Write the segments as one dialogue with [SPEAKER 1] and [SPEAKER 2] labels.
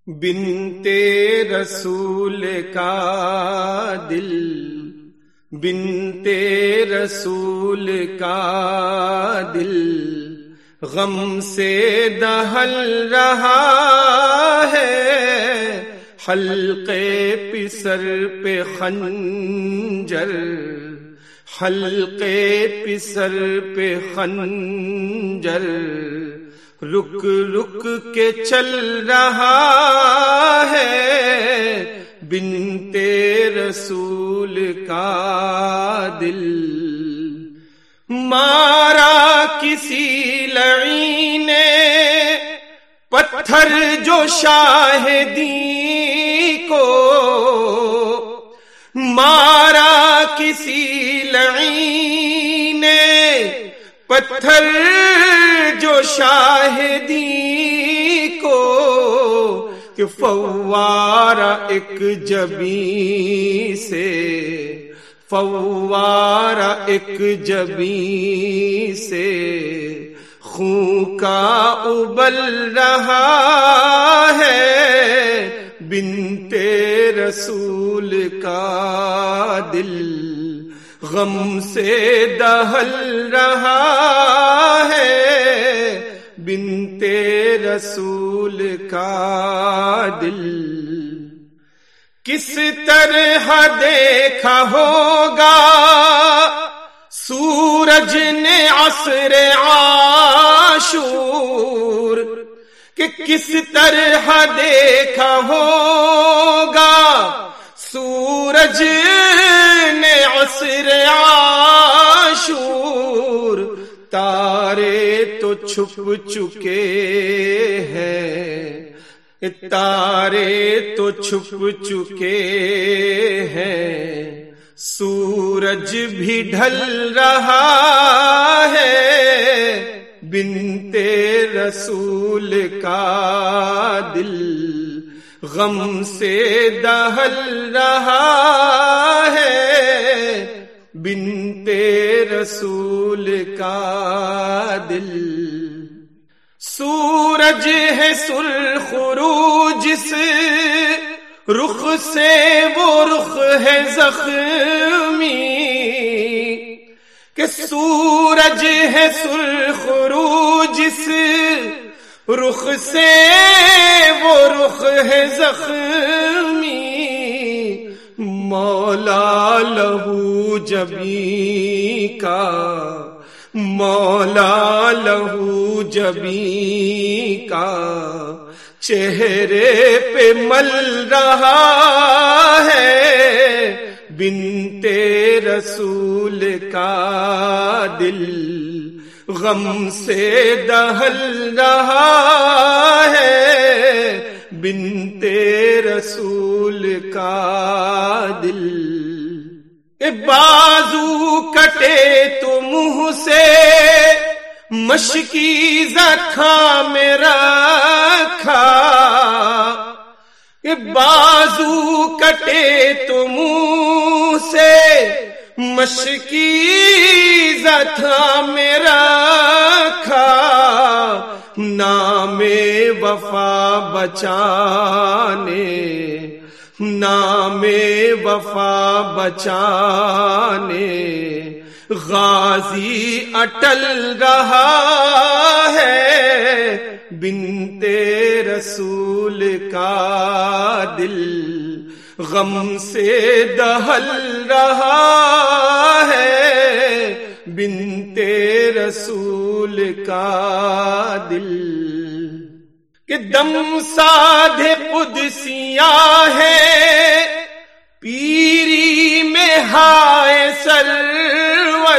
[SPEAKER 1] بنتے رسول کا دل، بنتے رسول کا دل غم سے دہل رہا ہے، حلقے پسر پہ خنجر، حلقے پسر پہ خنجر رک رک کے چل رہا ہے، بنتے رسول کا دل۔ مارا کسی لعین نے پتھر جو شاہدی کو، مارا کسی لعین نے پتھر جو شاہدی کو، کہ فوارہ ایک جبیں سے، فوارہ ایک جبیں سے خون کا ابل رہا ہے، بنتے رسول کا دل غم سے دہل رہا ہے، بنتے رسول کا دل۔ کس طرح دیکھا ہوگا سورج نے عصر عاشور، کہ کس طرح دیکھا ہوگا سورج نے عصر عاشور، تارے تو چھپ چکے ہیں، تارے تو چھپ چکے ہیں، سورج بھی ڈھل رہا ہے، بنتے رسول کا دل غم سے دہل رہا ہے، بنتے رسول کا دل۔ سورج ہے سرخ رو جس رخ سے وہ رخ ہے زخمی، کہ سورج ہے سرخ رو جس رخ سے وہ رخ ہے زخمی، مولا لہو جبیں کا، مولا لہو جبیں کا چہرے پہ مل رہا ہے، بنتے رسول کا دل غم سے دہل رہا ہے، بنتے رسول کا دل۔ بازو کٹے تو منہ سے مشکی زخم رکھا، بازو کٹے تو منہ سے مشکی زخم رکھا، نام وفا بچانے، نام وفا بچانے غازی اٹل رہا ہے، بنتے رسول کا دل غم سے دہل رہا ہے، بنتے رسول کا دل۔ کہ دم سادھ قدسیاں ہے پیری میں ہائے سرور،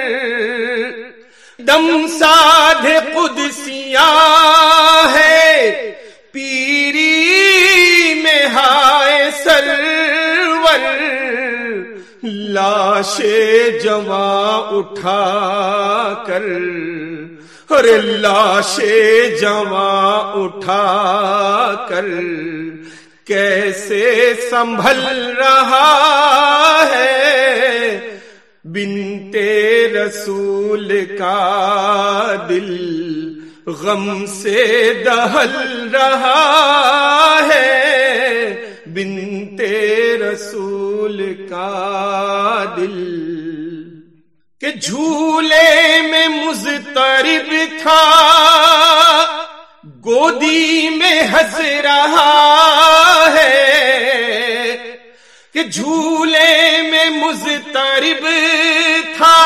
[SPEAKER 1] دم سادھ قدسیاں ہے پیری میں ہائے سرور، لاش جواں اٹھا کر، اور لاش جواں اٹھا کر کیسے سنبھل رہا ہے، بنتے رسول کا دل غم سے دہل رہا ہے، جھولے میں مضطرب تھا گودی میں ہنس رہا ہے، کہ جھولے میں مضطرب تھا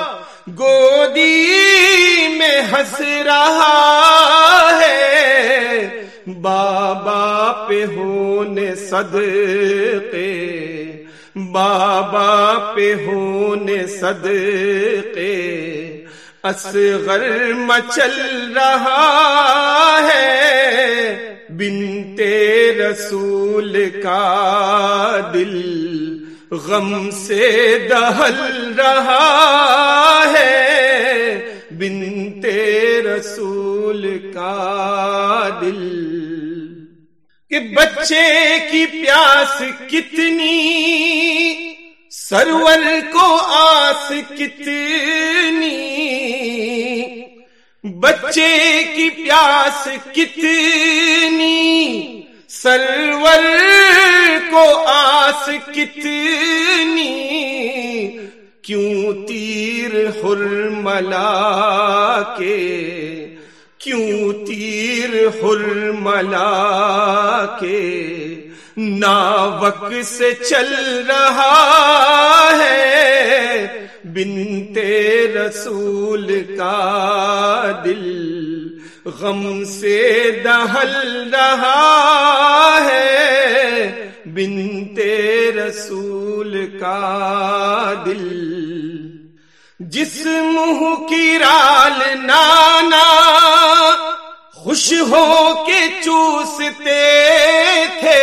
[SPEAKER 1] گودی میں ہنس رہا ہے، بابا پہ ہونے صدقے، بابا پہ ہونے صدقے اصغر مچل رہا ہے، بنتے رسول کا دل غم سے دہل رہا ہے، بنتے رسول کا دل، کہ بچے کی پیاس کتنی سرور کو آس کتنی، بچے کی پیاس کتنی سرور کو آس کتنی، کیوں تیر حرملا کے، کیوں تیر حرملا کے ناوک سے چل رہا ہے، بنتے رسول کا دل غم سے دہل رہا ہے، بنتے رسول کا دل، جس منہ کی رال نانا خوش ہو کے چوستے تھے،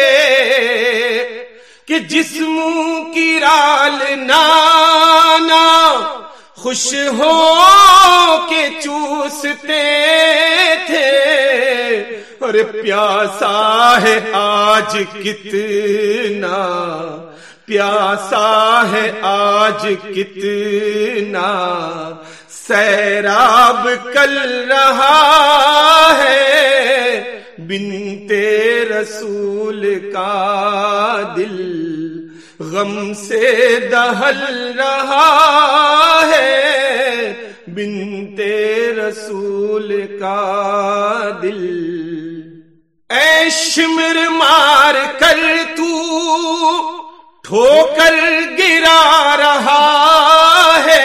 [SPEAKER 1] کہ جس منہ کی رال نانا خوش ہو کے چوستے تھے، اور پیاسا ہے آج کتنا، پیاسا ہے آج کتنا سیراب کل رہا ہے، بنتے رسول کا دل غم سے دہل رہا ہے، بنتے رسول کا دل، اے شمر مار کر تو ٹھوکر گرا رہا ہے،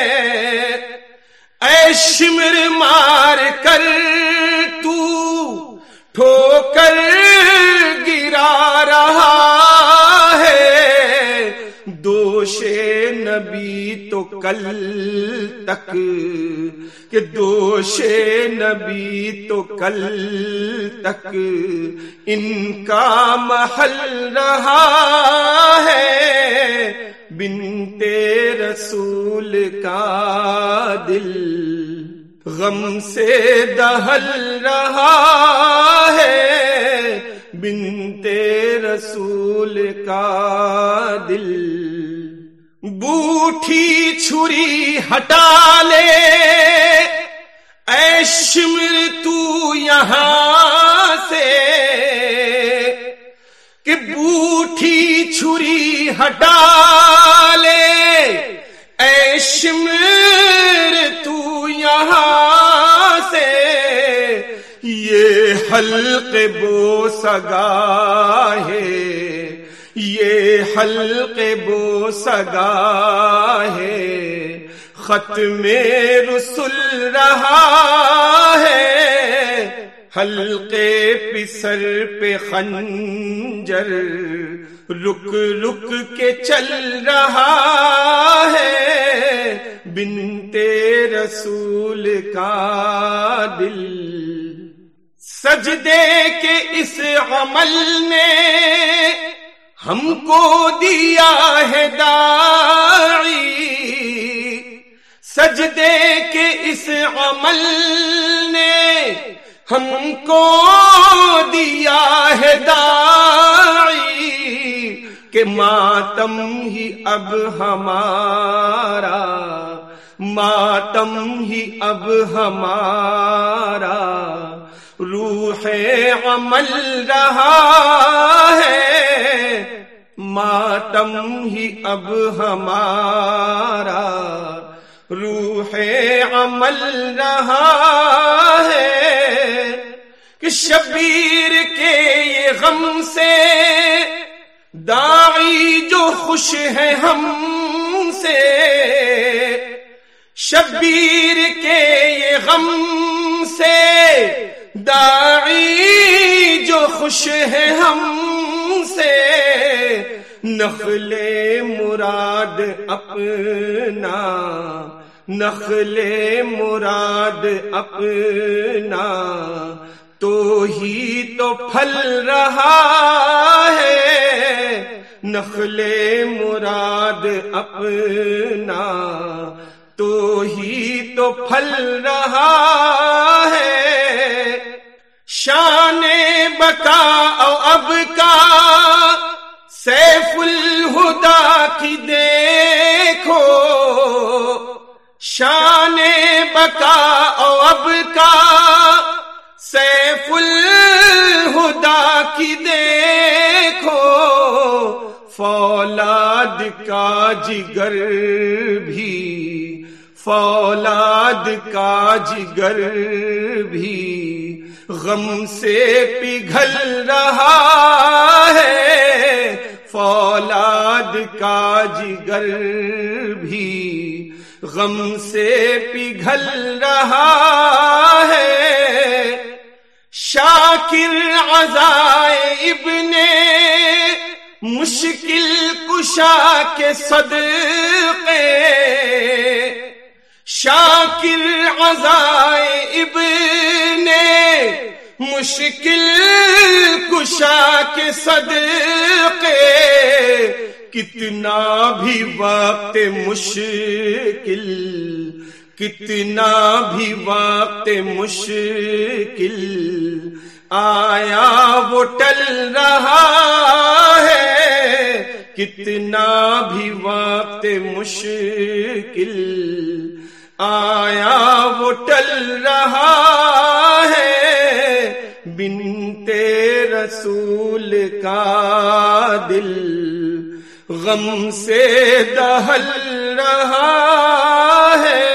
[SPEAKER 1] اے شمر مار کر تو ٹھوکر گرا رہا ہے، دوش نبی تو کل تک، کہ دوش نبی تو کل تک ان کا محل رہا ہے، بنتے رسول کا دل غم سے دہل رہا ہے، بنتے رسول کا دل، بوٹھی چھری ہٹا لے اے شمر تو یہاں سے، کہ بوٹھی چھری ہٹا لے اے شمر تو یہاں سے، یہ حلق بو سگا ہے، یہ حلق بو سگا ہے، ختم رسل رہا ہے، حلقے پسر پہ خنجر رک رک کے چل رہا ہے، بنتے رسول کا دل، سجدے کے اس عمل نے ہم کو دیا ہے داعی، سجدے کے اس عمل نے ہم کو دیا ہے داعی، کہ ماتم ہی اب ہمارا، ماتم ہی اب ہمارا روح عمل رہا ہے، ماتم ہی اب ہمارا روح عمل رہا ہے کہ شبیر کے یہ غم سے داعی جو خوش ہے ہم سے، شبیر کے یہ غم سے داعی جو خوش ہے ہم سے، نخل مراد اپنا، نخل مراد اپنا تو ہی تو پھل رہا ہے، نخل مراد اپنا تو ہی تو پھل رہا ہے، شان بقا او اب کا سیف الہدا کی دیکھو، شان بقا او اب کا سیف الہدا کی دیکھو، فولاد کا جگر بھی، فولاد کا جگر بھی غم سے پگھل رہا ہے، فولاد کا جگر بھی غم سے پگھل رہا ہے، شاکر عزائے ابن مشکل کشا کے صدقے، شاکر عزائے ابن مشکل کشا کے صدقے، کتنا بھی وقت مشکل، کتنا بھی وقت مشکل آیا وہ ٹل رہا ہے، کتنا بھی وقت مشکل آیا وہ ٹل رہا ہے، بنتے رسول کا دل غم سے دہل رہا ہے۔